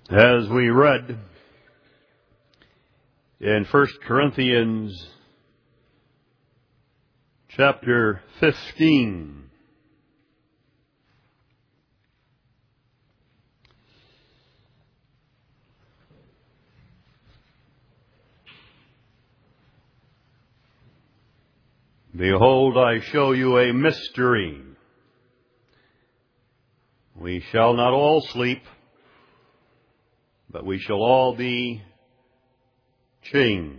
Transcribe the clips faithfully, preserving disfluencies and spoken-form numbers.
As we read in First Corinthians chapter fifteen, behold, I show you a mystery. We shall not all sleep, but we shall all be changed.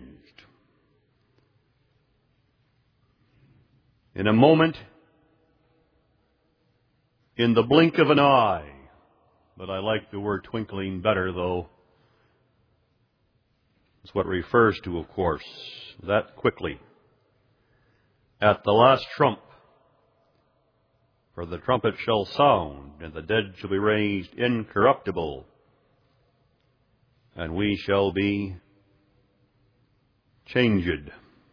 In a moment, in the blink of an eye, but I like the word twinkling better, though. It's what it refers to, of course, that quickly. At the last trump, for the trumpet shall sound, and the dead shall be raised incorruptible, and we shall be changed.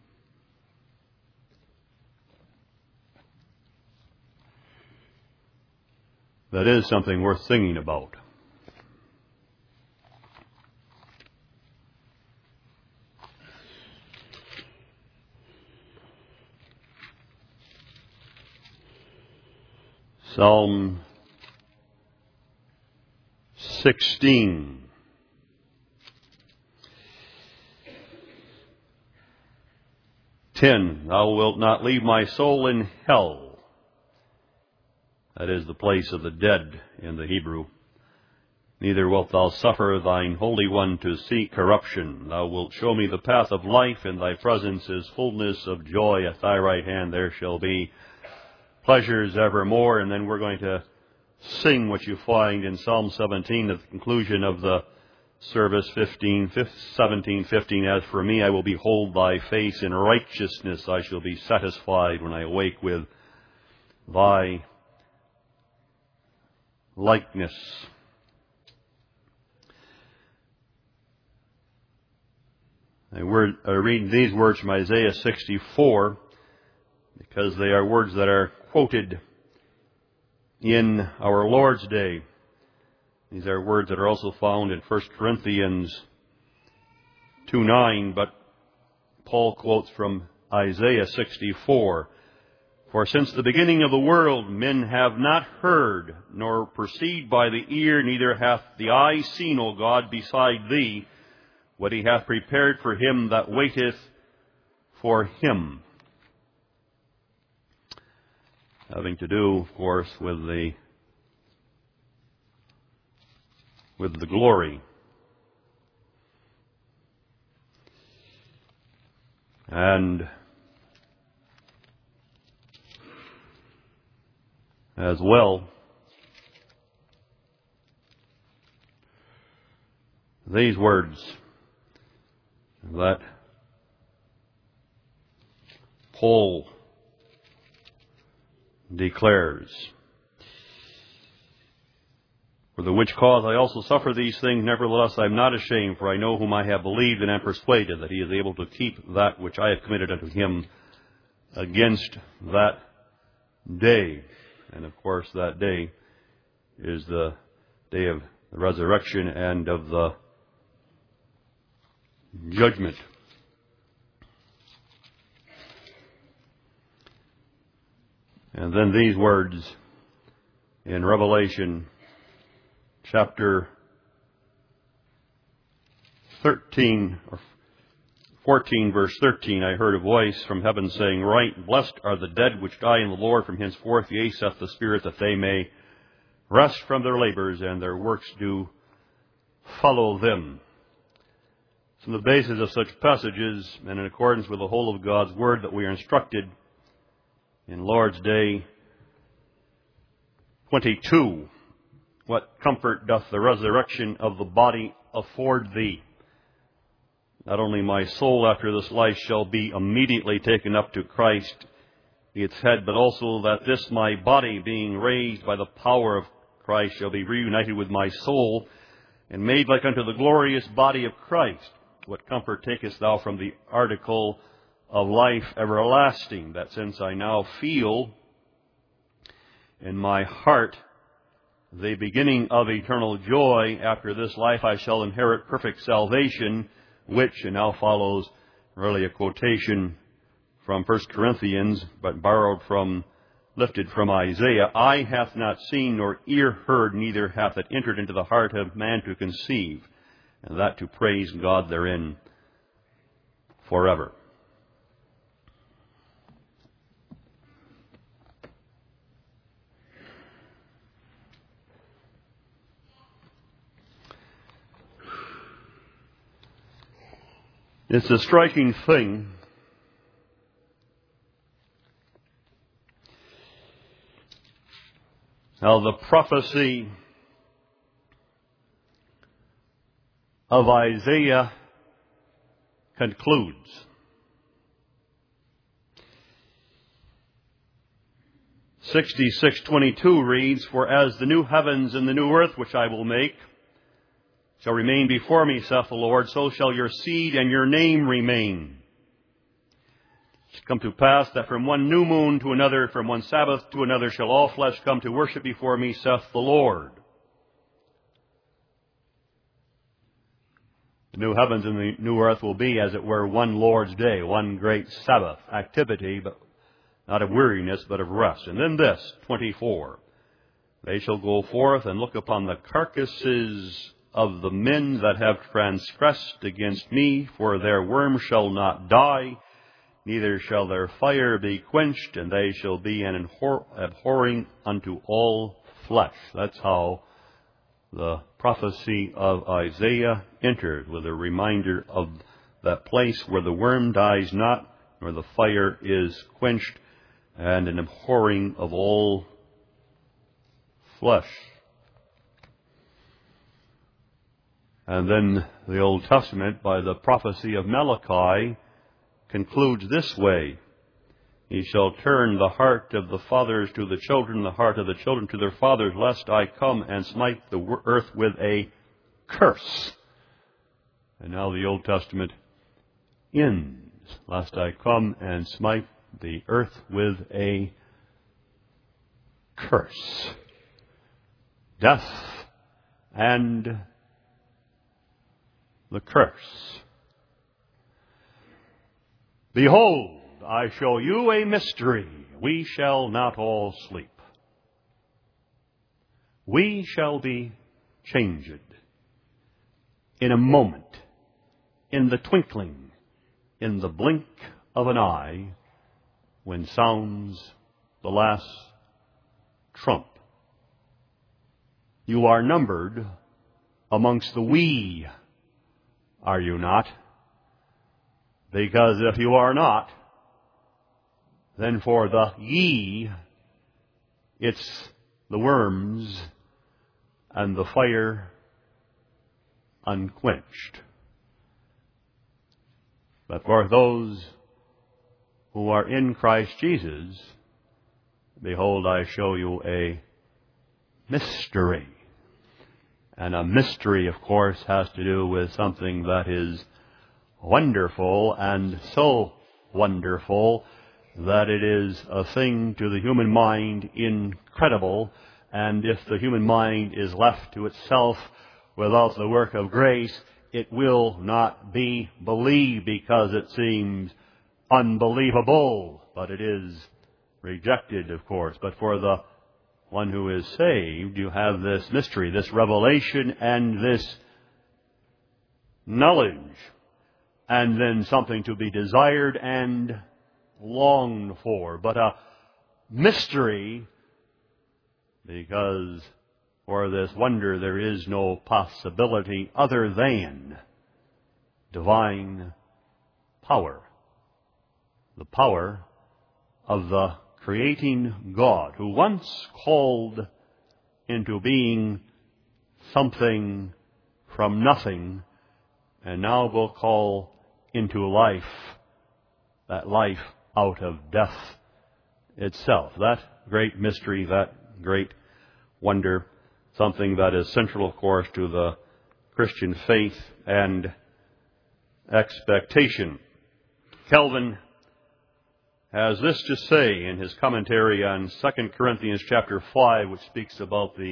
That is something worth singing about. Psalm sixteen. ten. Thou wilt not leave my soul in hell. That is the place of the dead in the Hebrew. Neither wilt thou suffer thine Holy One to see corruption. Thou wilt show me the path of life. In thy presence is fullness of joy. At thy right hand there shall be pleasures evermore. And then we're going to sing what you find in Psalm seventeen at the conclusion of the service, fifteen, seventeen, fifteen. As for me, I will behold thy face in righteousness. I shall be satisfied when I awake with thy likeness. I, word, I read these words from Isaiah sixty-four because they are words that are quoted in our Lord's day. These are words that are also found in First Corinthians two nine, but Paul quotes from Isaiah sixty-four. For since the beginning of the world men have not heard, nor perceived by the ear, neither hath the eye seen, O God, beside thee, what he hath prepared for him that waiteth for him. Having to do, of course, with the with the glory. And as well, these words that Paul declares. For the which cause I also suffer these things, nevertheless I am not ashamed, for I know whom I have believed, and am persuaded that he is able to keep that which I have committed unto him against that day. And of course that day is the day of the resurrection and of the judgment. And then these words in Revelation chapter thirteen, or fourteen, verse thirteen, I heard a voice from heaven saying, Write, blessed are the dead which die in the Lord from henceforth, yea, saith the Spirit, that they may rest from their labors, and their works do follow them. From the basis of such passages, and in accordance with the whole of God's Word, that we are instructed in Lord's Day twenty-two, what comfort doth the resurrection of the body afford thee? Not only my soul after this life shall be immediately taken up to Christ, its head, but also that this my body, being raised by the power of Christ, shall be reunited with my soul, and made like unto the glorious body of Christ. What comfort takest thou from the article of life everlasting, that since I now feel in my heart the beginning of eternal joy. After this life I shall inherit perfect salvation, which, and now follows really a quotation from First Corinthians, but borrowed from, lifted from Isaiah. Eye hath not seen, nor ear heard, neither hath it entered into the heart of man to conceive, and that to praise God therein forever. It's a striking thing how the prophecy of Isaiah concludes. sixty-six twenty-two reads, For as the new heavens and the new earth which I will make shall remain before me, saith the Lord, so shall your seed and your name remain. It shall come to pass that from one new moon to another, from one Sabbath to another, shall all flesh come to worship before me, saith the Lord. The new heavens and the new earth will be, as it were, one Lord's day, one great Sabbath activity, but not of weariness, but of rest. And then this, twenty-four, They shall go forth and look upon the carcasses of the men that have transgressed against me, for their worm shall not die, neither shall their fire be quenched, and they shall be an abhor- abhorring unto all flesh. That's how the prophecy of Isaiah entered, with a reminder of that place where the worm dies not, nor the fire is quenched, and an abhorring of all flesh. And then the Old Testament, by the prophecy of Malachi, concludes this way: He shall turn the heart of the fathers to the children, the heart of the children to their fathers, lest I come and smite the earth with a curse. And now the Old Testament ends, lest I come and smite the earth with a curse. Death and the curse. Behold, I show you a mystery. We shall not all sleep. We shall be changed in a moment, in the twinkling, in the blink of an eye, when sounds the last trump. You are numbered amongst the we, are you not? Because if you are not, then for the ye, it's the worms and the fire unquenched. But for those who are in Christ Jesus, behold, I show you a mystery. And a mystery, of course, has to do with something that is wonderful, and so wonderful that it is a thing to the human mind incredible. And if the human mind is left to itself without the work of grace, it will not be believed, because it seems unbelievable. But it is rejected, of course. But for the one who is saved, you have this mystery, this revelation, and this knowledge, and then something to be desired and longed for. But a mystery, because for this wonder there is no possibility other than divine power. The power of the creating God, who once called into being something from nothing, and now will call into life that life out of death itself. That great mystery, that great wonder, something that is central, of course, to the Christian faith and expectation. Calvin has this to say in his commentary on Second Corinthians chapter five, which speaks about the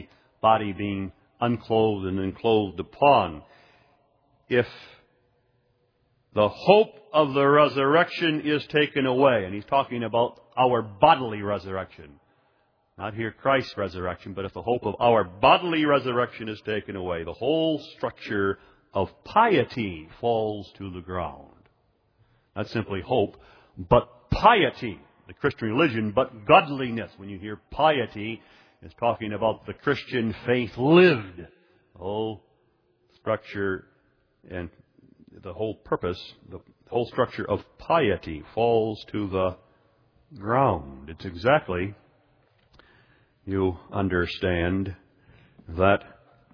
body being unclothed and then clothed upon. If the hope of the resurrection is taken away, and he's talking about our bodily resurrection, not here Christ's resurrection, but if the hope of our bodily resurrection is taken away, the whole structure of piety falls to the ground. Not simply hope, but piety, the Christian religion, but godliness. When you hear piety, it's talking about the Christian faith lived. The whole structure and the whole purpose, the whole structure of piety falls to the ground. It's exactly, you understand, that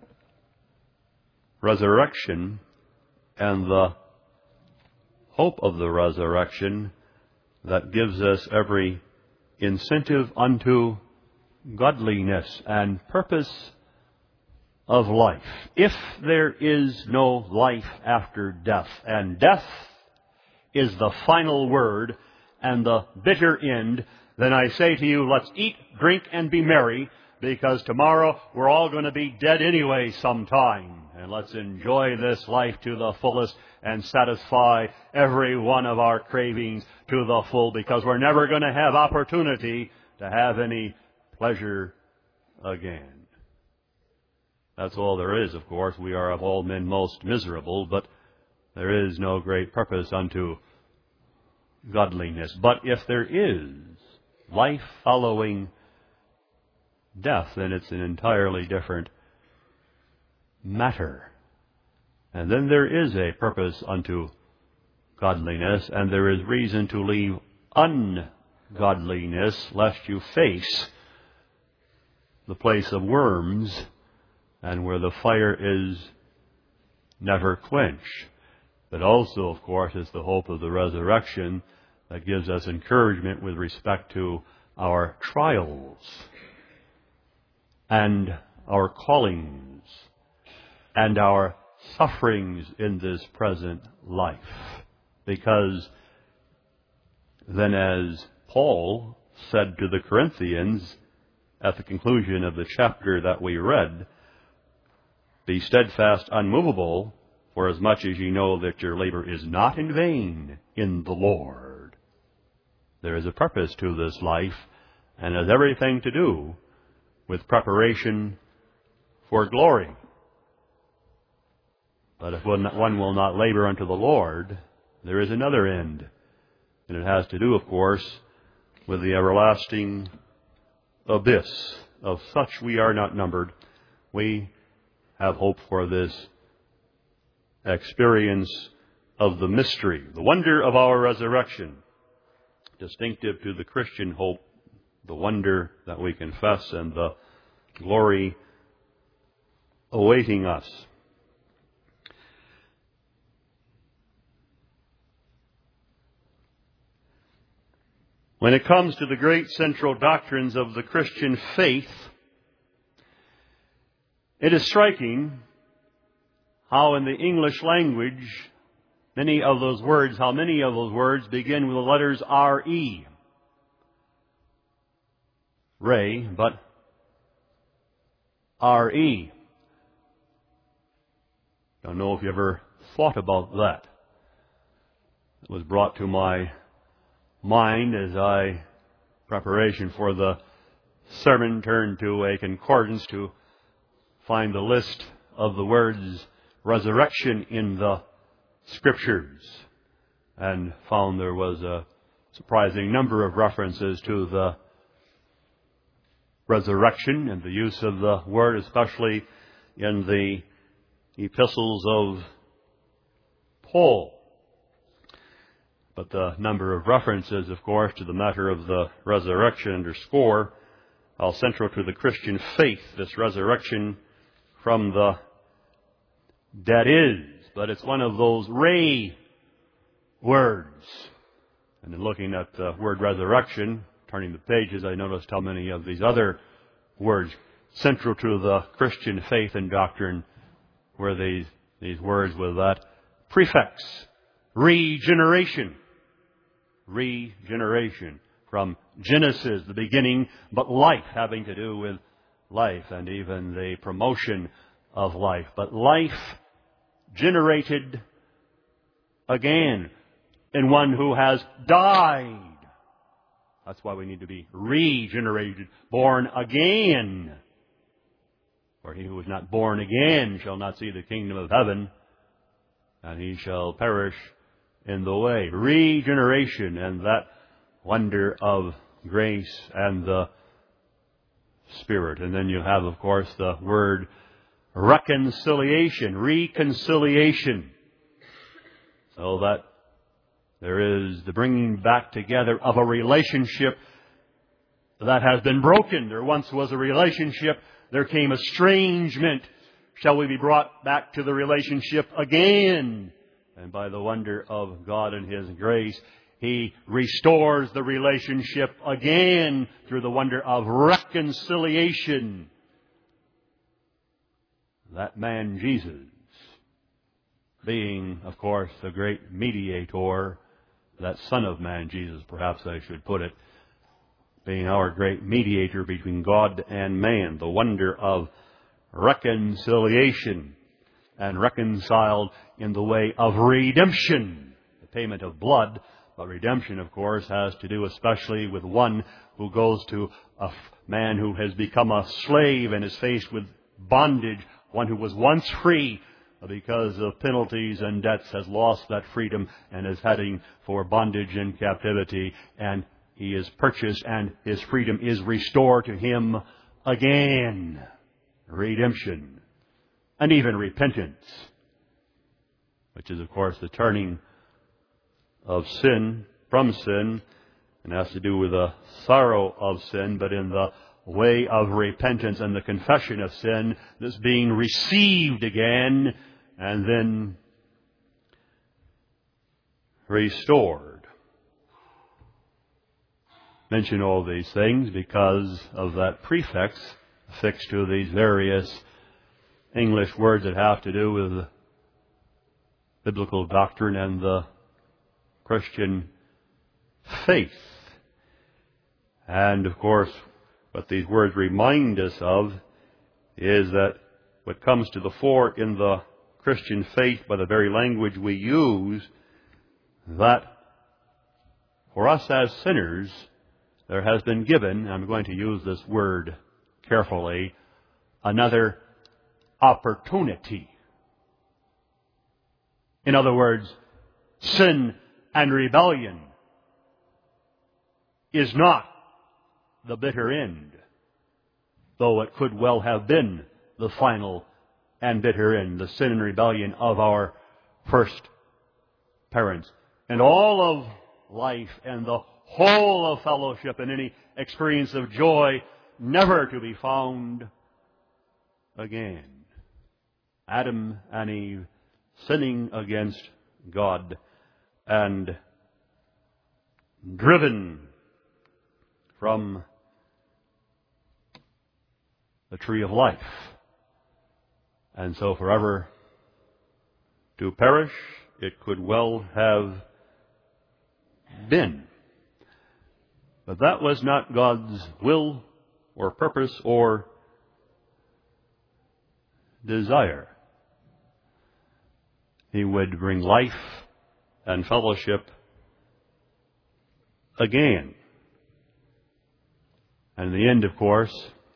resurrection and the hope of the resurrection that gives us every incentive unto godliness and purpose of life. If there is no life after death, and death is the final word and the bitter end, then I say to you, let's eat, drink, and be merry, because tomorrow we're all going to be dead anyway sometime. And let's enjoy this life to the fullest and satisfy every one of our cravings to the full, because we're never going to have opportunity to have any pleasure again. That's all there is, of course. We are of all men most miserable, but there is no great purpose unto godliness. But if there is life following death, then it's an entirely different matter. And then there is a purpose unto godliness, and there is reason to leave ungodliness, lest you face the place of worms, and where the fire is never quenched. But also, of course, is the hope of the resurrection that gives us encouragement with respect to our trials and our callings and our sufferings in this present life. Because then, as Paul said to the Corinthians at the conclusion of the chapter that we read, be steadfast, unmovable, for as much as ye know that your labor is not in vain in the Lord. There is a purpose to this life, and has everything to do with preparation for glory. But if one, one will not labor unto the Lord, there is another end. And it has to do, of course, with the everlasting abyss. Of such we are not numbered. We have hope for this experience of the mystery, the wonder of our resurrection, distinctive to the Christian hope, the wonder that we confess, and the glory awaiting us. When it comes to the great central doctrines of the Christian faith, it is striking how in the English language, many of those words, how many of those words begin with the letters R E. Ray, but R E. Don't know if you ever thought about that. It was brought to my mind as I, preparation for the sermon, turned to a concordance to find the list of the words resurrection in the Scriptures, and found there was a surprising number of references to the resurrection and the use of the word, especially in the epistles of Paul. But the number of references, of course, to the matter of the resurrection underscore how central to the Christian faith this resurrection from the dead is. But it's one of those ray words. And in looking at the word resurrection, turning the pages, I noticed how many of these other words central to the Christian faith and doctrine were these, these words with that prefix, regeneration. Regeneration. From Genesis, the beginning, but life having to do with life and even the promotion of life. But life generated again in one who has died. That's why we need to be regenerated, born again. For he who is not born again shall not see the kingdom of heaven, and he shall perish in the way. Regeneration and that wonder of grace and the Spirit. And then you have, of course, the word reconciliation, reconciliation. So that there is the bringing back together of a relationship that has been broken. There once was a relationship. There came estrangement. Shall we be brought back to the relationship again? And by the wonder of God and His grace, He restores the relationship again through the wonder of reconciliation. That man Jesus, being, of course, the great mediator, that Son of Man Jesus, perhaps I should put it, being our great mediator between God and man, the wonder of reconciliation, and reconciled in the way of redemption, the payment of blood. But redemption, of course, has to do especially with one who goes to a man who has become a slave and is faced with bondage, one who was once free, because of penalties and debts has lost that freedom and is heading for bondage and captivity, and he is purchased and his freedom is restored to him again. Redemption. And even repentance, which is, of course, the turning of sin from sin, and has to do with the sorrow of sin, but in the way of repentance and the confession of sin, this being received again and then restored. Mention all these things because of that prefix affixed to these various English words that have to do with biblical doctrine and the Christian faith. And, of course, what these words remind us of is that what comes to the fore in the Christian faith by the very language we use, that for us as sinners, there has been given, I'm going to use this word carefully, another opportunity. In other words, sin and rebellion is not the bitter end, though it could well have been the final and bitter end, the sin and rebellion of our first parents. And all of life and the whole of fellowship and any experience of joy never to be found again. Adam and Eve sinning against God and driven from the tree of life. And so forever to perish, it could well have been. But that was not God's will or purpose or desire. He would bring life and fellowship again. And in the end, of course,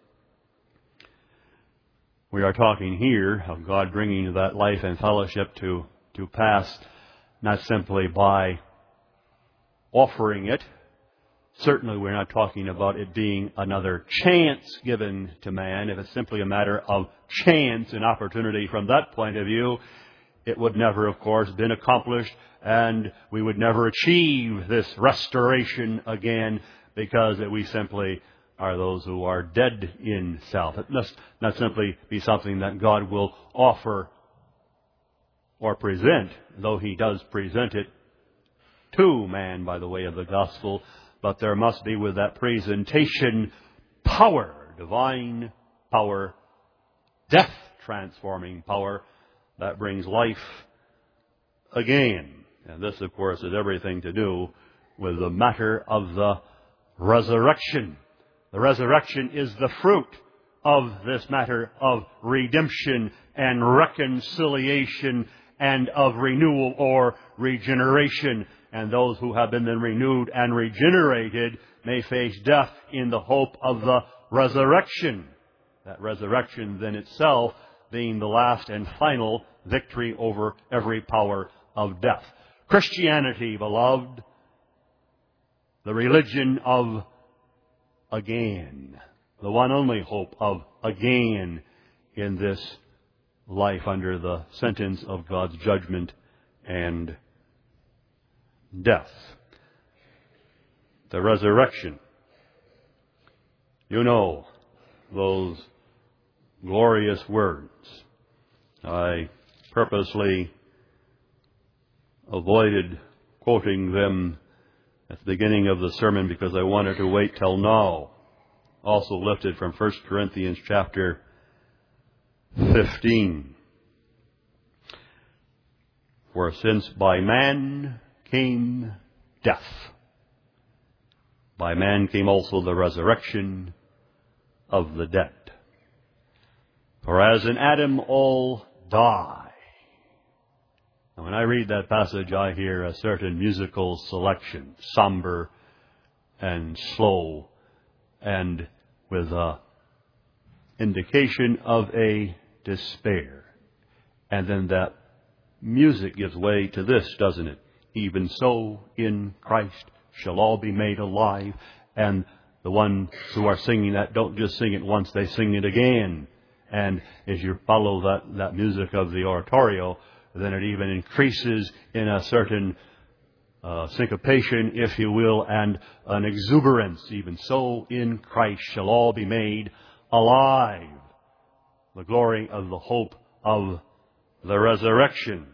we are talking here of God bringing that life and fellowship to, to pass, not simply by offering it. Certainly we're not talking about it being another chance given to man. If it's simply a matter of chance and opportunity from that point of view, it would never, of course, been accomplished, and we would never achieve this restoration again, because we simply are those who are dead in self. It must not simply be something that God will offer or present, though He does present it to man by the way of the gospel, but there must be with that presentation power, divine power, death-transforming power that brings life again. And this, of course, has everything to do with the matter of the resurrection. The resurrection is the fruit of this matter of redemption and reconciliation and of renewal or regeneration. And those who have been then renewed and regenerated may face death in the hope of the resurrection. That resurrection then itself being the last and final victory over every power of death. Christianity, beloved, the religion of again, the one only hope of again in this life under the sentence of God's judgment and death. The resurrection. You know those glorious words. I purposely avoided quoting them at the beginning of the sermon because I wanted to wait till now. Also lifted from First Corinthians chapter fifteen. For since by man came death, by man came also the resurrection of the dead. For as in Adam all die. And when I read that passage, I hear a certain musical selection, somber and slow, and with an indication of a despair. And then that music gives way to this, doesn't it? Even so, in Christ shall all be made alive. And the ones who are singing that don't just sing it once, they sing it again. And as you follow that, that music of the oratorio, then it even increases in a certain uh, syncopation, if you will, and an exuberance. Even so, in Christ shall all be made alive. The glory of the hope of the resurrection.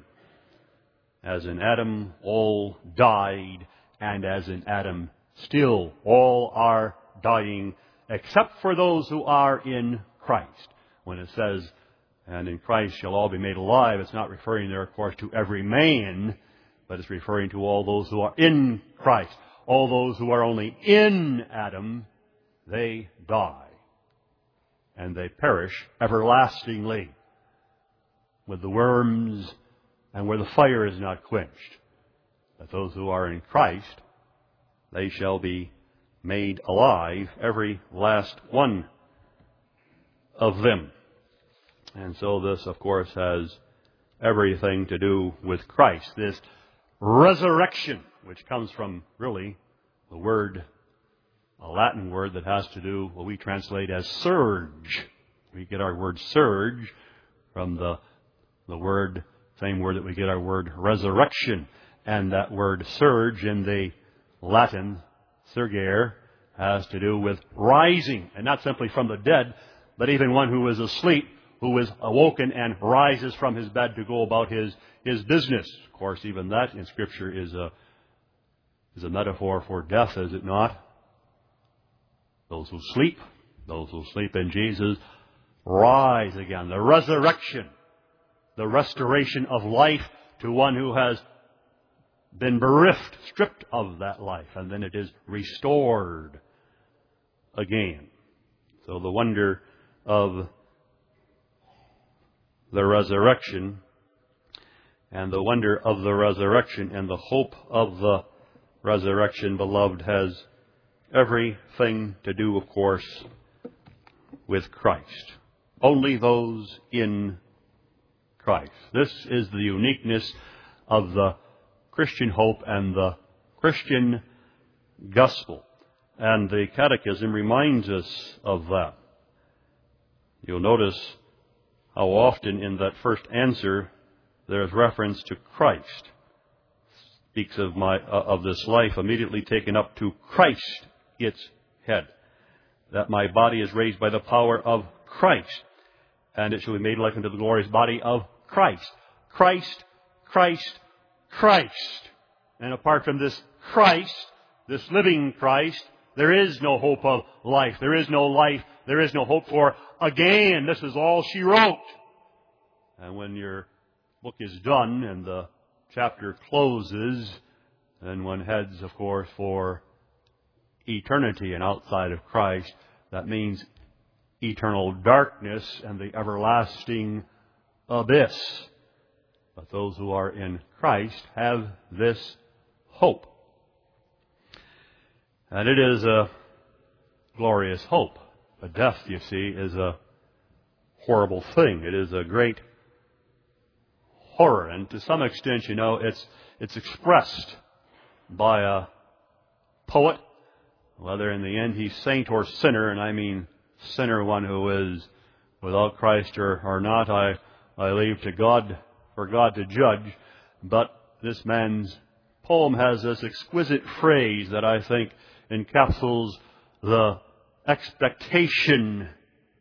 As in Adam all died, and as in Adam still all are dying, except for those who are in Christ. When it says, and in Christ shall all be made alive, it's not referring there, of course, to every man, but it's referring to all those who are in Christ. All those who are only in Adam, they die. And they perish everlastingly with the worms and where the fire is not quenched. But those who are in Christ, they shall be made alive, every last one of them. And so this, of course, has everything to do with Christ. This resurrection, which comes from, really, the word, a Latin word that has to do, what we translate as surge. We get our word surge from the, the word, same word that we get our word resurrection. And that word surge in the Latin, surgere, has to do with rising. And not simply from the dead, but even one who is asleep, who is awoken and rises from his bed to go about his, his business. Of course, even that in Scripture is a, is a metaphor for death, is it not? Those who sleep, those who sleep in Jesus, rise again. The resurrection, the restoration of life to one who has been bereft, stripped of that life, and then it is restored again. So the wonder of the resurrection, and the wonder of the resurrection and the hope of the resurrection, beloved, has everything to do, of course, with Christ. Only those in Christ. This is the uniqueness of the Christian hope and the Christian gospel. And the Catechism reminds us of that. You'll notice how often in that first answer there is reference to Christ. Speaks of my uh, of this life immediately taken up to Christ, its head. That my body is raised by the power of Christ, and it shall be made like unto the glorious body of Christ. Christ, Christ, Christ. And apart from this Christ, this living Christ, there is no hope of life. There is no life. There is no hope for again. This is all she wrote. And when your book is done and the chapter closes, then one heads, of course, for eternity and outside of Christ. That means eternal darkness and the everlasting abyss. But those who are in Christ have this hope. And it is a glorious hope. But death, you see, is a horrible thing. It is a great horror. And to some extent, you know, it's it's expressed by a poet, whether in the end he's saint or sinner, and I mean sinner, one who is without Christ or, or not, I, I leave to God, for God to judge. But this man's poem has this exquisite phrase that I think encapsulates the expectation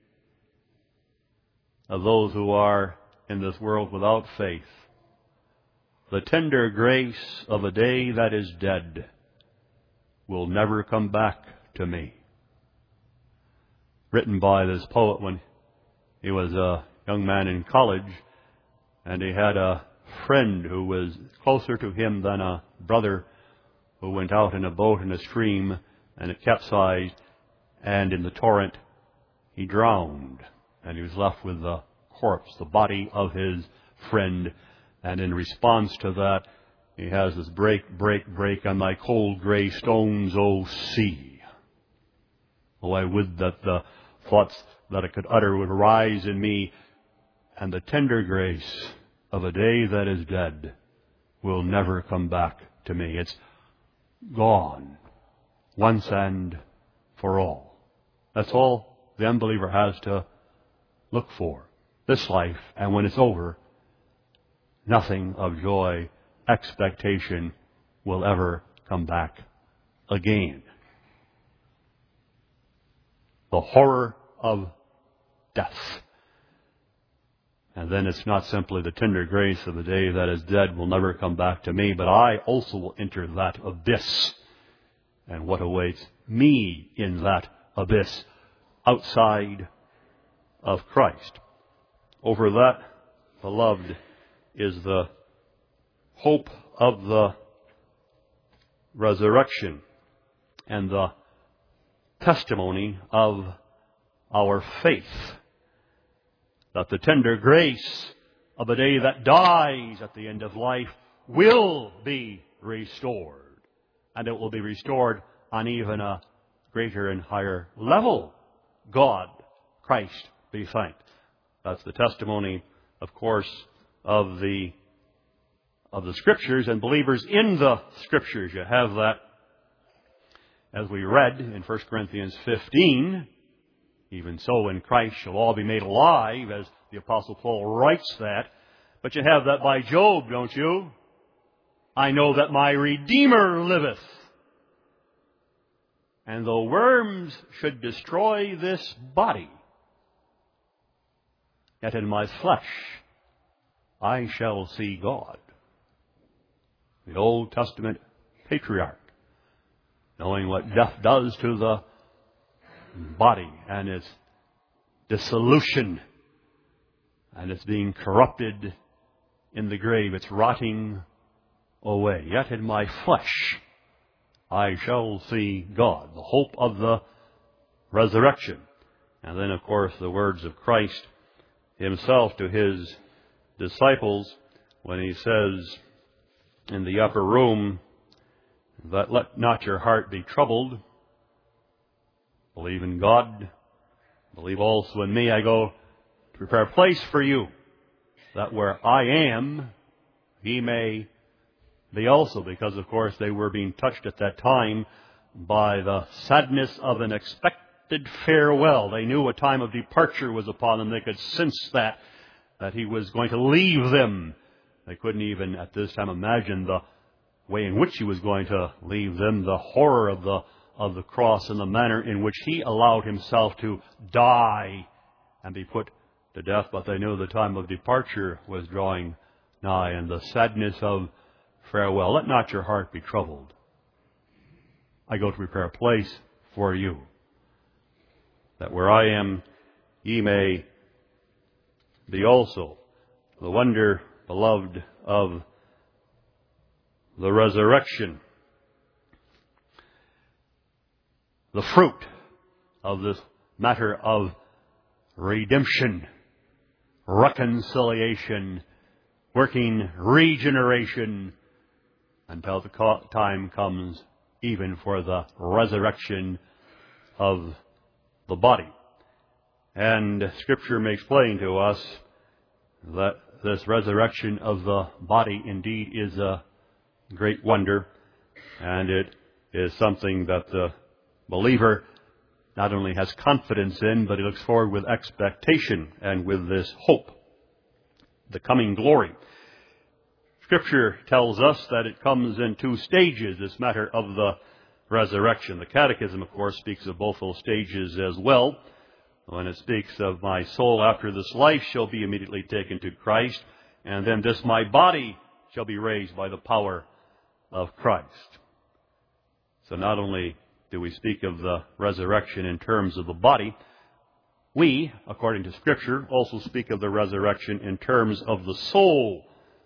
of those who are in this world without faith. The tender grace of a day that is dead will never come back to me. Written by this poet when he was a young man in college, and he had a friend who was closer to him than a brother, who went out in a boat in a stream, and it capsized, and in the torrent he drowned, and he was left with the corpse, the body of his friend. And in response to that, he has this break, break, break on my cold grey stones, O sea. Oh, I would that the thoughts that I could utter would rise in me, and the tender grace of a day that is dead will never come back to me. It's gone once and for all. That's all the unbeliever has to look for. This life, and when it's over, nothing of joy, expectation will ever come back again. The horror of death. And then it's not simply the tender grace of the day that is dead will never come back to me, but I also will enter that abyss. And what awaits me in that abyss outside of Christ? Over that, beloved, is the hope of the resurrection and the testimony of our faith, that the tender grace of a day that dies at the end of life will be restored, and it will be restored on even a greater and higher level. God, Christ be thanked. That's the testimony, of course, of the of the Scriptures and believers in the Scriptures. You have that, as we read in First Corinthians fifteen. Even so, in Christ shall all be made alive, as the Apostle Paul writes that. But you have that by Job, don't you? I know that my Redeemer liveth. And though worms should destroy this body, yet in my flesh I shall see God. The Old Testament patriarch, knowing what death does to the body and its dissolution and its being corrupted in the grave, it's rotting away. Yet in my flesh I shall see God, the hope of the resurrection. And then, of course, the words of Christ himself to his disciples when he says in the upper room that let not your heart be troubled. Believe in God. Believe also in me. I go to prepare a place for you, that where I am, he may be also. Because, of course, they were being touched at that time by the sadness of an expected farewell. They knew a time of departure was upon them. They could sense that, that he was going to leave them. They couldn't even at this time imagine the way in which he was going to leave them, the horror of the of the cross and the manner in which he allowed himself to die and be put to death. But they knew the time of departure was drawing nigh, and the sadness of farewell. Let not your heart be troubled. I go to prepare a place for you, that where I am, ye may be also. The wonder, beloved, of the resurrection. The fruit of this matter of redemption, reconciliation, working regeneration until the time comes even for the resurrection of the body. And Scripture makes plain to us that this resurrection of the body indeed is a great wonder, and it is something that the believer not only has confidence in, but he looks forward with expectation and with this hope, the coming glory. Scripture tells us that it comes in two stages, this matter of the resurrection. The Catechism, of course, speaks of both those stages as well. When it speaks of my soul after this life shall be immediately taken to Christ, and then this my body shall be raised by the power of Christ. So not only do we speak of the resurrection in terms of the body, we, according to Scripture, also speak of the resurrection in terms of the soul,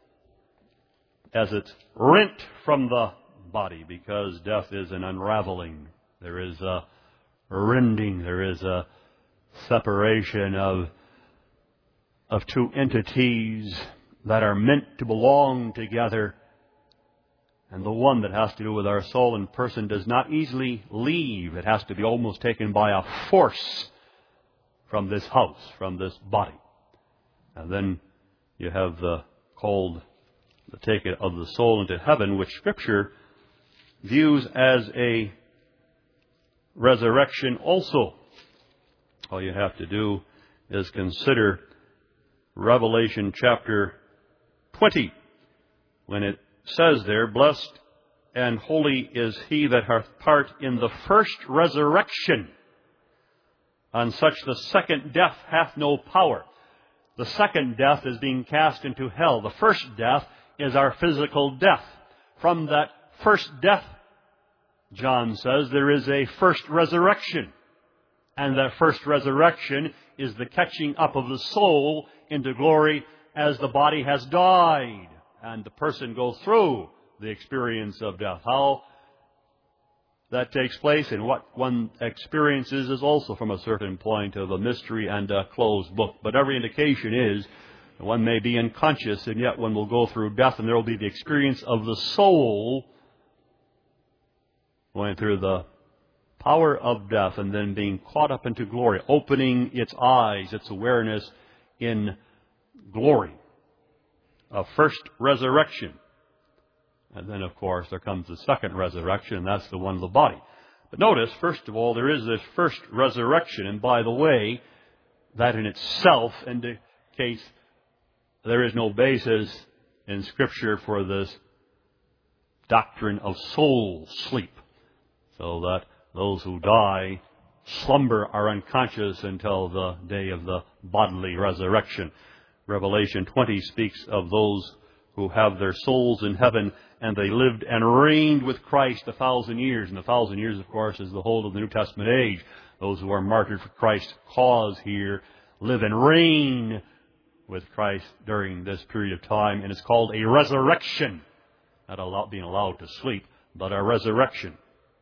as it's rent from the body, because death is an unraveling. There is a rending, there is a separation of, of two entities that are meant to belong together. And the one that has to do with our soul and person does not easily leave. It has to be almost taken by a force from this house, from this body. And then you have the called the taking of the soul into heaven, which Scripture views as a resurrection also. All you have to do is consider Revelation chapter twenty, when it says there, blessed and holy is he that hath part in the first resurrection. On such the second death hath no power. The second death is being cast into hell. The first death is our physical death. From that first death, John says, there is a first resurrection. And that first resurrection is the catching up of the soul into glory as the body has died, and the person goes through the experience of death. How that takes place and what one experiences is also from a certain point of a mystery and a closed book. But every indication is one may be unconscious, and yet one will go through death, and there will be the experience of the soul going through the power of death and then being caught up into glory, opening its eyes, its awareness in glory. A first resurrection. And then, of course, there comes the second resurrection, and that's the one of the body. But notice, first of all, there is this first resurrection. And by the way, that in itself indicates there is no basis in Scripture for this doctrine of soul sleep. So that those who die, slumber, are unconscious until the day of the bodily resurrection. Revelation twenty speaks of those who have their souls in heaven, and they lived and reigned with Christ a thousand years. And a thousand years, of course, is the whole of the New Testament age. Those who are martyred for Christ's cause here live and reign with Christ during this period of time. And it's called a resurrection. Not being allowed to sleep, but a resurrection.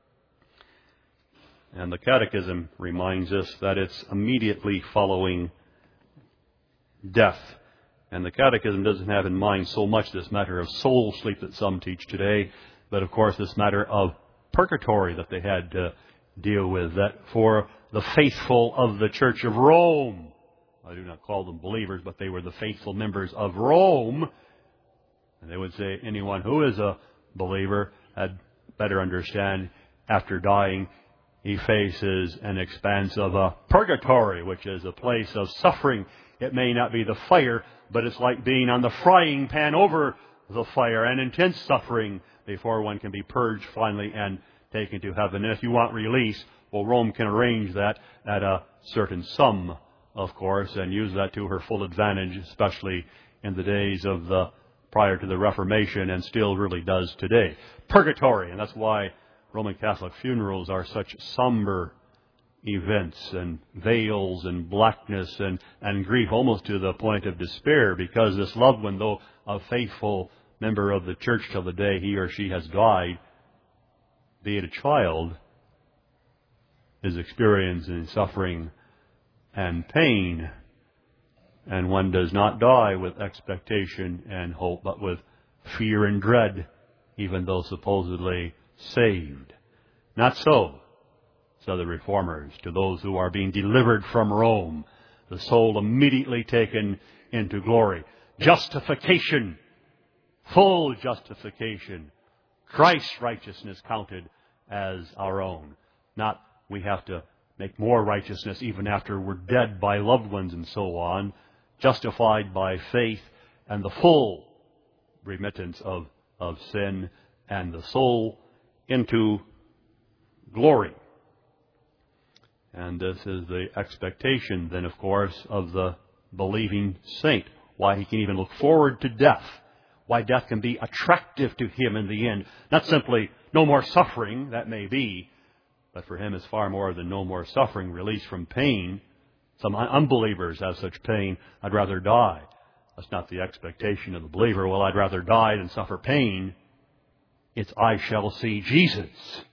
And the Catechism reminds us that it's immediately following death. And the Catechism doesn't have in mind so much this matter of soul sleep that some teach today, but of course this matter of purgatory that they had to deal with, that for the faithful of the Church of Rome, I do not call them believers, but they were the faithful members of Rome, and they would say anyone who is a believer had better understand after dying he faces an expanse of a purgatory, which is a place of suffering. It may not be the fire, but it's like being on the frying pan over the fire, and intense suffering before one can be purged finally and taken to heaven. And if you want release, well, Rome can arrange that at a certain sum, of course, and use that to her full advantage, especially in the days of the prior to the Reformation, and still really does today. Purgatory, and that's why Roman Catholic funerals are such somber events, and veils and blackness and, and grief, almost to the point of despair, because this loved one, though a faithful member of the church till the day he or she has died, be it a child, is experiencing suffering and pain. And one does not die with expectation and hope, but with fear and dread, even though supposedly saved. Not so, so the Reformers. To those who are being delivered from Rome, the soul immediately taken into glory. Justification, full justification. Christ's righteousness counted as our own. Not we have to make more righteousness even after we're dead by loved ones and so on. Justified by faith and the full remittance of, of sin and the soul into glory. And this is the expectation then, of course, of the believing saint. Why he can even look forward to death. Why death can be attractive to him in the end. Not simply no more suffering, that may be, but for him it's far more than no more suffering, release from pain. Some unbelievers have such pain, I'd rather die. That's not the expectation of the believer. Well, I'd rather die than suffer pain. It's I shall see Jesus.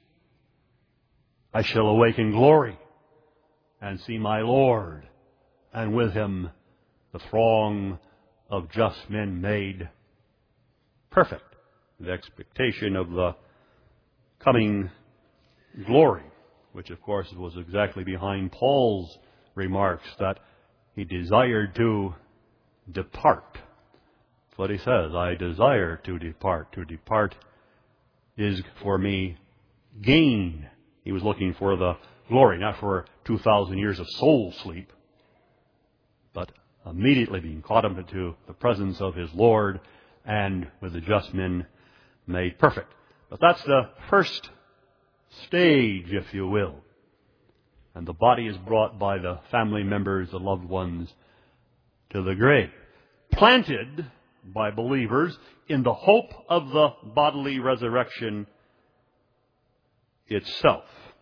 I shall awake in glory and see my Lord, and with him the throng of just men made perfect. The expectation of the coming glory, which of course was exactly behind Paul's remarks that he desired to depart. That's what he says. I desire to depart. To depart is for me gain. He was looking for the glory, not for two thousand years of soul sleep, but immediately being caught up into the presence of his Lord and with the just men made perfect. But that's the first stage, if you will. And the body is brought by the family members, the loved ones, to the grave. Planted by believers in the hope of the bodily resurrection itself.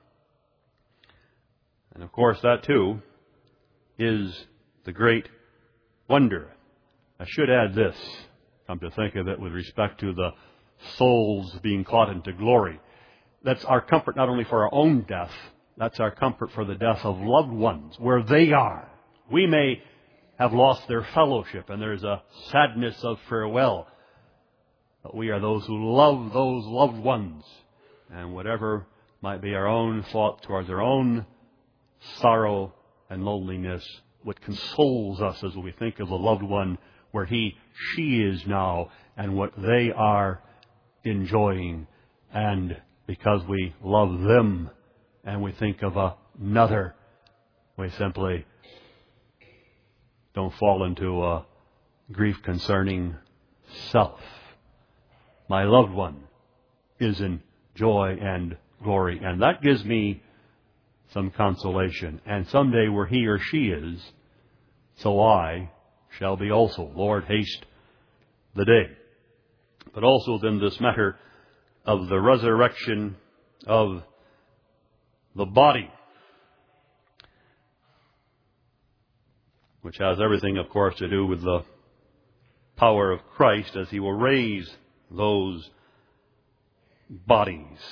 And of course that too is the great wonder. I should add this, come to think of it, with respect to the souls being caught into glory. That's our comfort not only for our own death, that's our comfort for the death of loved ones, where they are. We may have lost their fellowship, and there's a sadness of farewell. But we are those who love those loved ones. And whatever might be our own thought towards our own sorrow and loneliness, what consoles us as we think of the loved one where he, she is now, and what they are enjoying. And because we love them, and we think of another, we simply don't fall into a grief concerning self. My loved one is in joy and glory, and that gives me some consolation. And someday where he or she is, so I shall be also. Lord, haste the day. But also then this matter of the resurrection of the body, which has everything, of course, to do with the power of Christ as he will raise those bodies.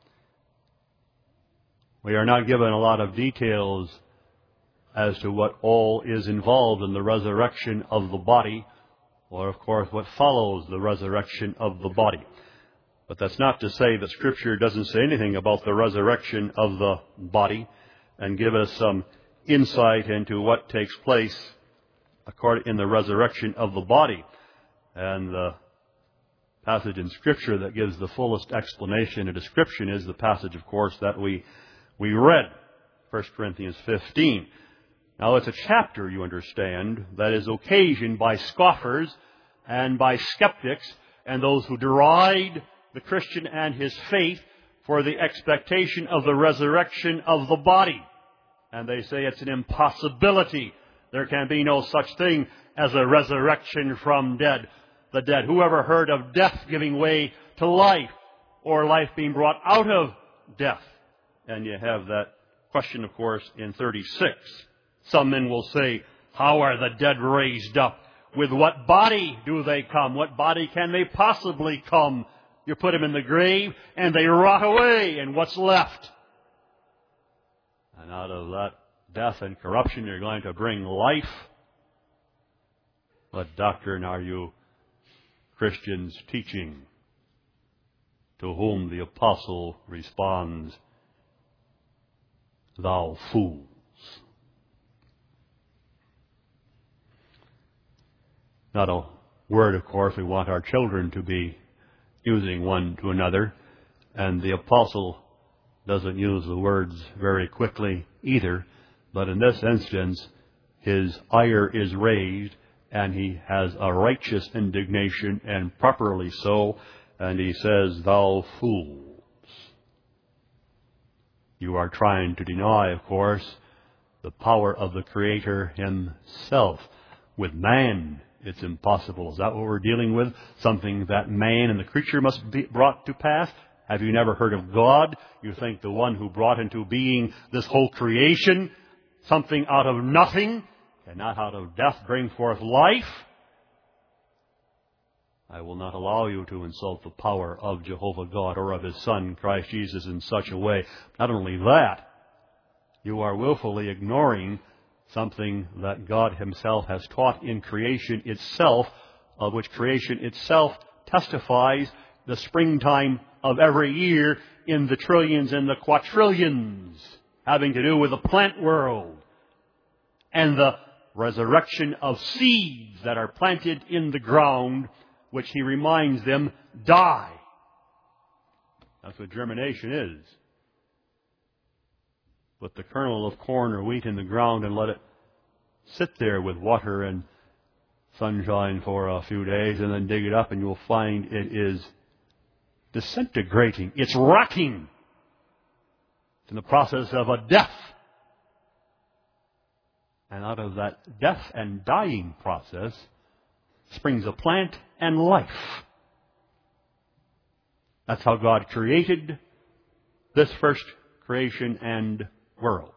We are not given a lot of details as to what all is involved in the resurrection of the body, or, of course, what follows the resurrection of the body. But that's not to say that Scripture doesn't say anything about the resurrection of the body and give us some insight into what takes place in the resurrection of the body. And the passage in Scripture that gives the fullest explanation and description is the passage, of course, that we we read, First Corinthians fifteen. Now, it's a chapter, you understand, that is occasioned by scoffers and by skeptics and those who deride the Christian and his faith for the expectation of the resurrection of the body. And they say it's an impossibility. There can be no such thing as a resurrection from dead. The dead. Whoever heard of death giving way to life, or life being brought out of death? And you have that question, of course, in thirty-six. Some men will say, how are the dead raised up? With what body do they come? What body can they possibly come? You put them in the grave and they rot away, and what's left? And out of that death and corruption. You're going to bring life. What doctrine are you Christians teaching? To whom the apostle responds, thou fools. Not a word, of course, we want our children to be using one to another. And the apostle doesn't use the words very quickly either. But in this instance, his ire is raised, and he has a righteous indignation, and properly so. And he says, thou fools. You are trying to deny, of course, the power of the Creator himself. With man, it's impossible. Is that what we're dealing with? Something that man and the creature must be brought to pass? Have you never heard of God? You think the one who brought into being this whole creation, something out of nothing, cannot out of death bring forth life? I will not allow you to insult the power of Jehovah God or of His Son, Christ Jesus, in such a way. Not only that, you are willfully ignoring something that God Himself has taught in creation itself, of which creation itself testifies the springtime of every year in the trillions and the quadrillions, having to do with the plant world and the resurrection of seeds that are planted in the ground, which He reminds them die. That's what germination is. Put the kernel of corn or wheat in the ground and let it sit there with water and sunshine for a few days, and then dig it up, and you'll find it is disintegrating. It's rotting. It's in the process of a death. And out of that death and dying process springs a plant and life. That's how God created this first creation and world.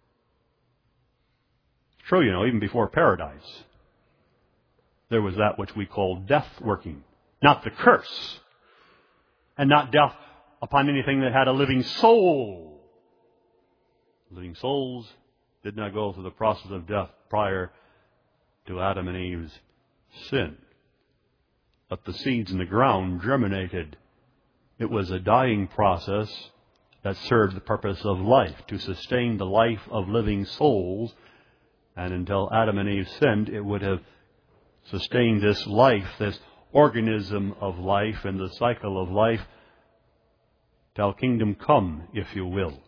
True, you know, even before paradise, there was that which we call death working. Not the curse. And not death upon anything that had a living soul. Living souls did not go through the process of death prior to Adam and Eve's sin. But the seeds in the ground germinated. It was a dying process that served the purpose of life, to sustain the life of living souls. And until Adam and Eve sinned, it would have sustained this life, this organism of life and the cycle of life, till kingdom come, if you will.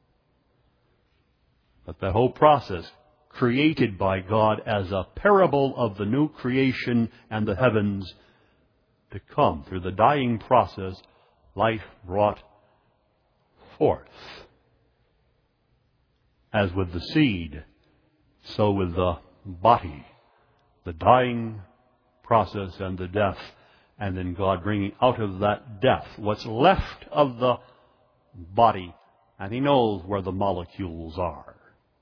But the whole process, created by God as a parable of the new creation and the heavens to come, through the dying process, life brought forth. As with the seed, so with the body, the dying process and the death, and then God bringing out of that death what's left of the body, and He knows where the molecules are,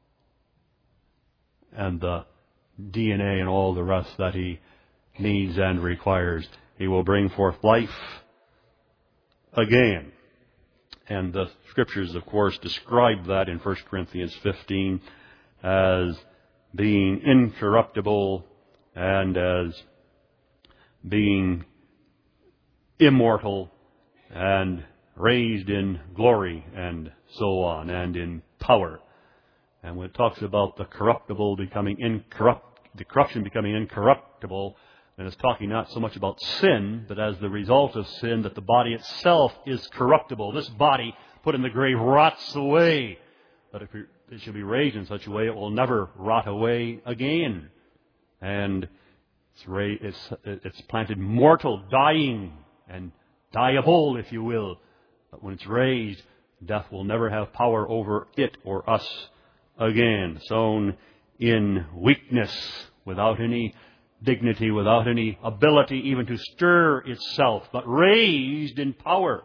and the D N A and all the rest that He needs and requires. He will bring forth life again. And the Scriptures, of course, describe that in First Corinthians fifteen as being incorruptible and as being immortal and raised in glory and so on, and in power. And when it talks about the corruptible becoming incorrupt, the corruption becoming incorruptible, then it's talking not so much about sin, but as the result of sin, that the body itself is corruptible. This body put in the grave rots away. But if it shall be raised in such a way, it will never rot away again. And it's, ra- it's, it's planted mortal, dying, and dieable, if you will. But when it's raised, death will never have power over it or us again. Sown in weakness, without any dignity, without any ability even to stir itself, but raised in power,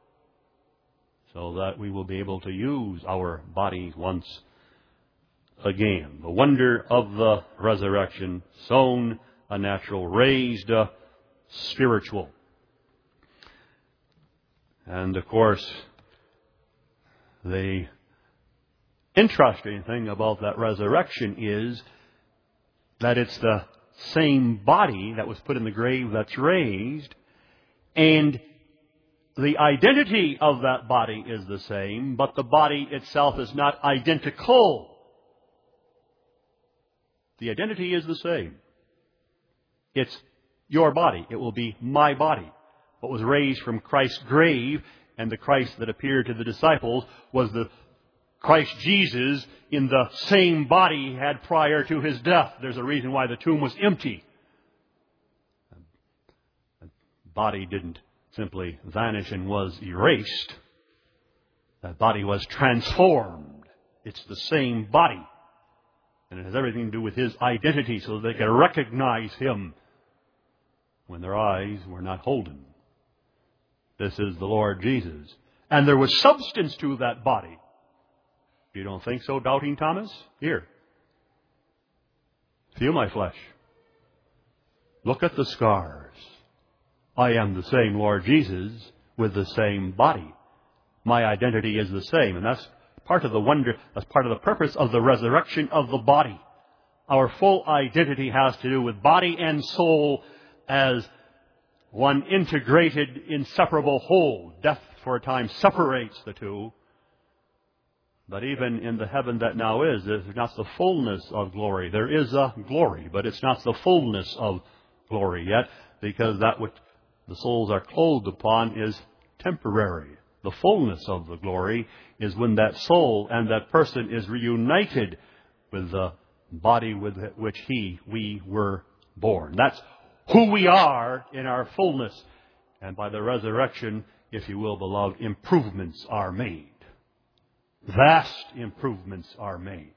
so that we will be able to use our bodies once again. The wonder of the resurrection, sown a natural, raised a spiritual. And of course, the interesting thing about that resurrection is that it's the same body that was put in the grave that's raised, and the identity of that body is the same, but the body itself is not identical. The identity is the same. It's your body. It will be my body. What was raised from Christ's grave, and the Christ that appeared to the disciples, was the Christ Jesus in the same body he had prior to his death. There's a reason why the tomb was empty. The body didn't simply vanish and was erased. That body was transformed. It's the same body. And it has everything to do with his identity, so that they can recognize him when their eyes were not holden. This is the Lord Jesus. And there was substance to that body. You don't think so, doubting Thomas? Here. Feel my flesh. Look at the scars. I am the same Lord Jesus with the same body. My identity is the same. And that's part of the wonder, that's part of the purpose of the resurrection of the body. Our full identity has to do with body and soul as one integrated, inseparable whole. Death for a time separates the two. But even in the heaven that now is, there's not the fullness of glory. There is a glory, but it's not the fullness of glory yet, because that which the souls are clothed upon is temporary. The fullness of the glory is when that soul and that person is reunited with the body with which he, we were born. That's who we are in our fullness. And by the resurrection, if you will, beloved, improvements are made. Vast improvements are made.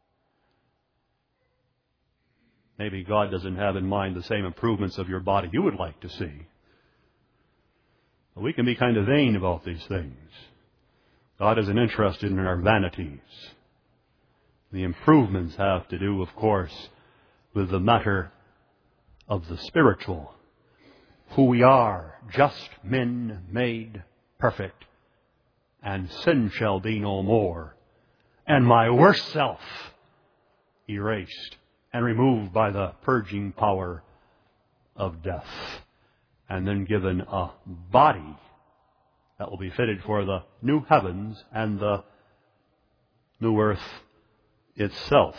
Maybe God doesn't have in mind the same improvements of your body you would like to see. But we can be kind of vain about these things. God isn't interested in our vanities. The improvements have to do, of course, with the matter of the spiritual. Who we are, just men made perfect. And sin shall be no more. And my worst self erased and removed by the purging power of death. And then given a body that will be fitted for the new heavens and the new earth itself.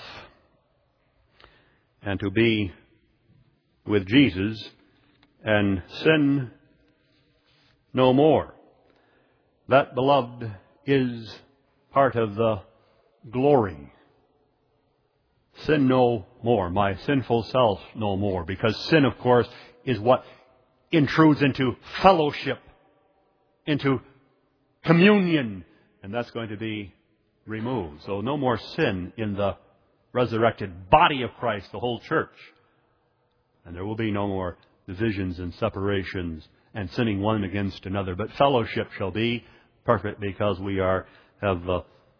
And to be with Jesus and sin no more. That, beloved, is part of the glory. Sin no more. My sinful self no more. Because sin, of course, is what intrudes into fellowship, into communion. And that's going to be removed. So no more sin in the resurrected body of Christ, the whole church. And there will be no more divisions and separations and sinning one against another. But fellowship shall be perfect, because we are have the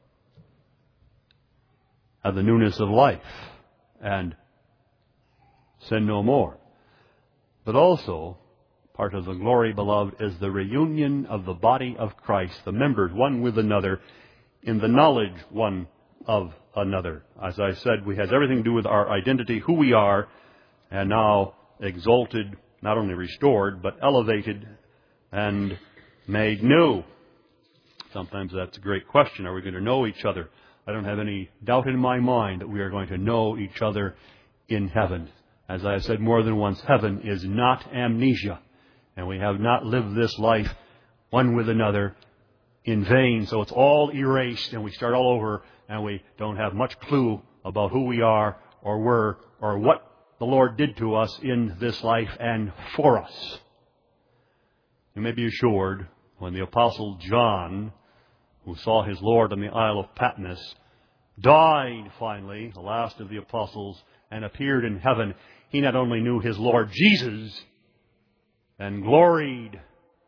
have the newness of life and sin no more. But also, part of the glory, beloved, is the reunion of the body of Christ, the members one with another, in the knowledge one of another. As I said, we has everything to do with our identity, who we are, and now exalted, not only restored, but elevated and made new. Sometimes that's a great question. Are we going to know each other? I don't have any doubt in my mind that we are going to know each other in heaven. As I have said more than once, heaven is not amnesia. And we have not lived this life one with another in vain. So it's all erased and we start all over and we don't have much clue about who we are or were or what the Lord did to us in this life and for us. You may be assured, when the Apostle John, who saw his Lord on the Isle of Patmos, died finally, the last of the apostles, and appeared in heaven, he not only knew his Lord Jesus and gloried,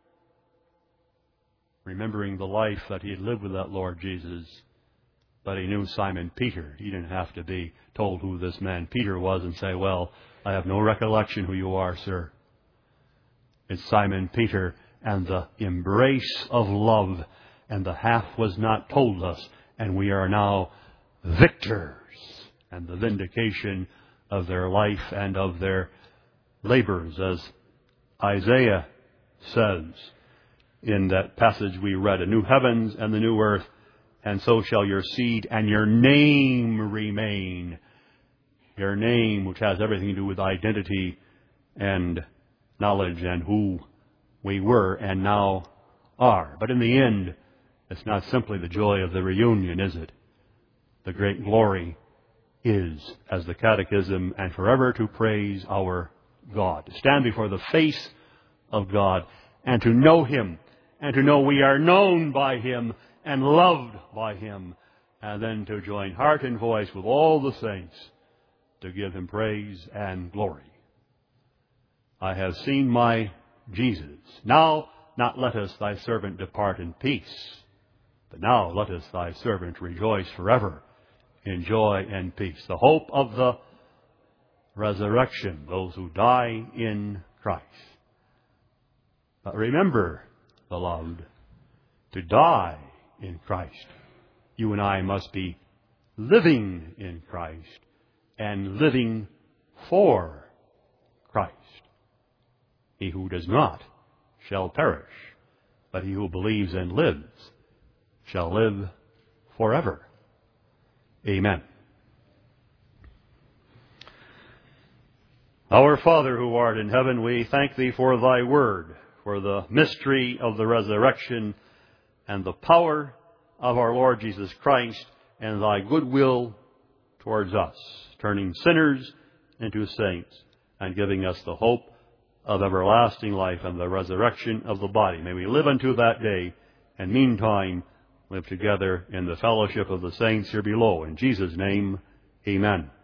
remembering the life that he had lived with that Lord Jesus, but he knew Simon Peter. He didn't have to be told who this man Peter was and say, well, I have no recollection who you are, sir. It's Simon Peter and the embrace of love, and the half was not told us, and we are now victors. And the vindication of their life and of their labors, as Isaiah says in that passage we read, a new heavens and the new earth, and so shall your seed and your name remain. Your name, which has everything to do with identity and knowledge and who we were and now are. But in the end, it's not simply the joy of the reunion, is it? The great glory is, as the Catechism, and forever to praise our God, to stand before the face of God and to know Him, and to know we are known by Him and loved by Him, and then to join heart and voice with all the saints to give Him praise and glory. I have seen my Jesus. Now, not lettest thy servant depart in peace, but now lettest thy servant rejoice forever in joy and peace. The hope of the resurrection, those who die in Christ. But remember, beloved, to die in Christ, you and I must be living in Christ and living for Christ. He who does not shall perish, but he who believes and lives shall live forever. Amen. Our Father who art in heaven, we thank Thee for Thy word, for the mystery of the resurrection and the power of our Lord Jesus Christ and Thy goodwill towards us, turning sinners into saints and giving us the hope of everlasting life and the resurrection of the body. May we live unto that day, and meantime live together in the fellowship of the saints here below. In Jesus' name, amen.